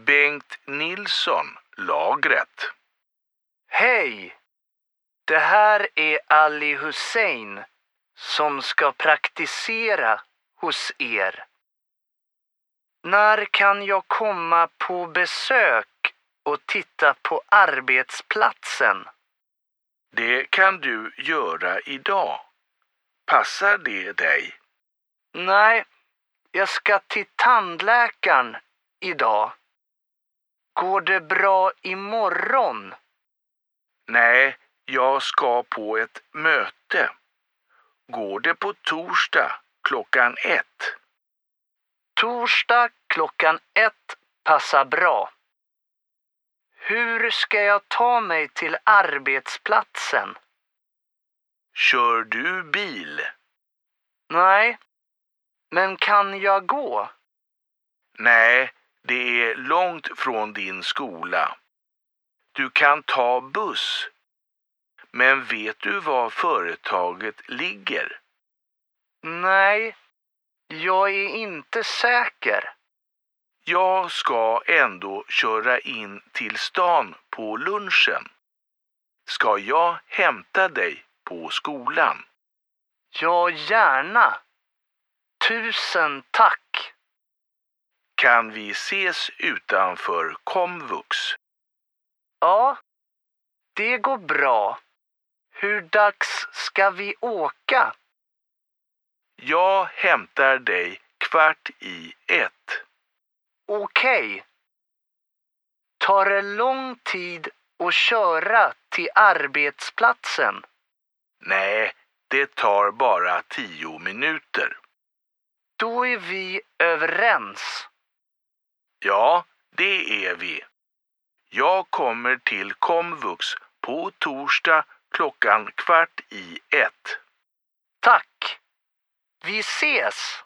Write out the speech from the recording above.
Bengt Nilsson, lagret. Hej! Det här är Ali Hussein som ska praktisera hos er. När kan jag komma på besök och titta på arbetsplatsen? Det kan du göra idag. Passar det dig? Nej, jag ska till tandläkaren idag. Går det bra imorgon? Nej, jag ska på ett möte. Går det på torsdag 1:00? Torsdag 1:00 passar bra. Hur ska jag ta mig till arbetsplatsen? Kör du bil? Nej, men kan jag gå? Nej, det är långt från din skola. Du kan ta buss. Men vet du var företaget ligger? Nej, jag är inte säker. Jag ska ändå köra in till stan på lunchen. Ska jag hämta dig på skolan? Ja, gärna. 1000 tack. Kan vi ses utanför komvux? Ja, det går bra. Hur dags ska vi åka? Jag hämtar dig 1:15. Okej. Tar det lång tid att köra till arbetsplatsen? Nej, det tar bara 10 minuter. Då är vi överens. Ja, det är vi. Jag kommer till komvux på torsdag 1:15. Tack. Vi ses.